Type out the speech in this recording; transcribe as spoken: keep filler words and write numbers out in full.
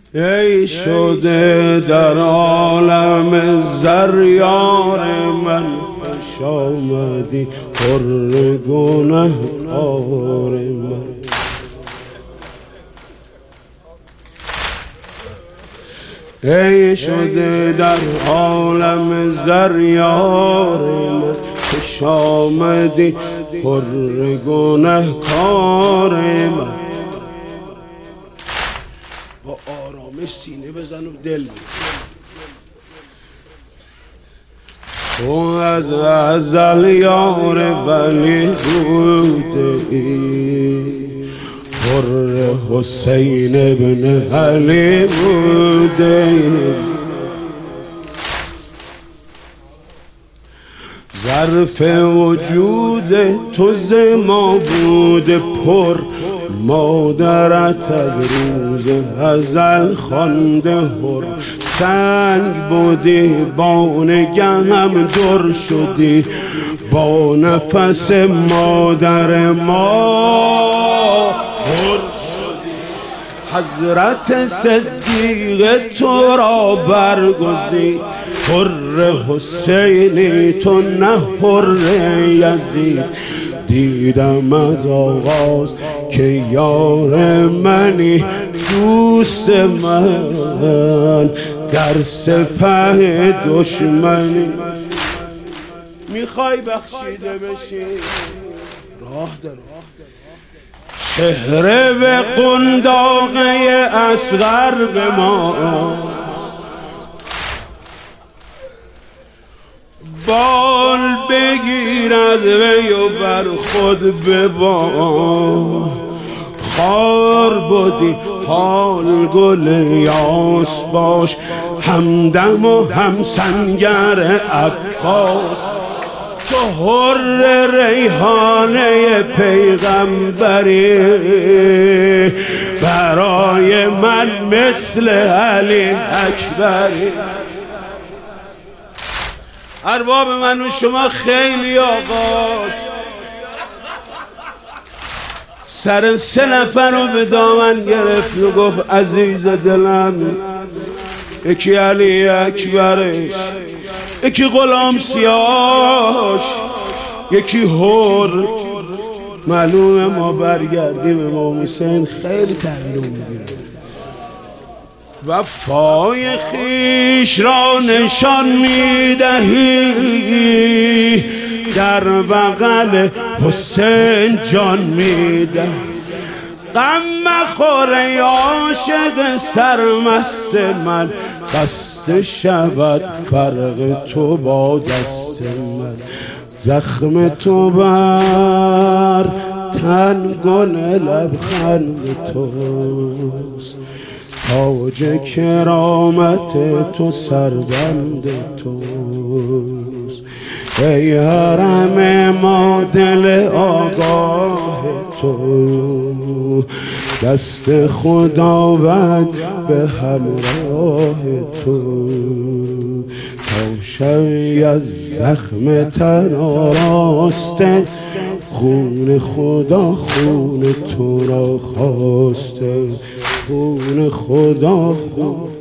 ای شده در عالم زر یار من، خوش آمدی پر گنهکار من. ای شده در عالم زر یار من، خوش آمدی پر گنهکار من. با آرامش سینه بزن و دل بزن. تو از ازل یار ولی بوده ای، پر حسین ابن علی بوده ای. ظرف وجود تو ز ما بوده پر، مادرت از روز ازل خوانده هر. سنگ بودی با نگه هم در شدی، با نفس مادر ما پر شدی. حضرت صدیق تو را برگزید، حر حسینی تو نه حر یزید. دیدم از آغاز که یار منی، دوست من در سپه دشمنی. میخوای بخشیده بشی راه داره. چهره به قنداقه اصغر به ما، بال بگیر از وی و بر خود ببار. خار بودی حال گل یاس باش، همدم و هم سنگر عباس. تو حر ریحانه پیغمبری، برای من مثل علی اکبری. ارباب من و شما خیلی آقاست. سر سه نفر رو به دامن گرفت و گفت عزیز دلم. یکی علی اکبرش، یکی غلام سیاهش، یکی هر. معلومه ما برگردیم امام حسین خیلی تحلیل میگیره. وفای خویش را نشان میدهی، در بغل حسین جان میدهی. غم مخور ای عاشق سرمست من، قصد شود فرق تو با دست من. زخم تو بر تن گل لبخند توست، تاج کرامت تو سربند توست. ای حرم ما دل آگاه تو، دست خداوند به همراه تو. تا شوی از زخم تن آراسته، خون خدا خون تو را خواسته. خون خدا خون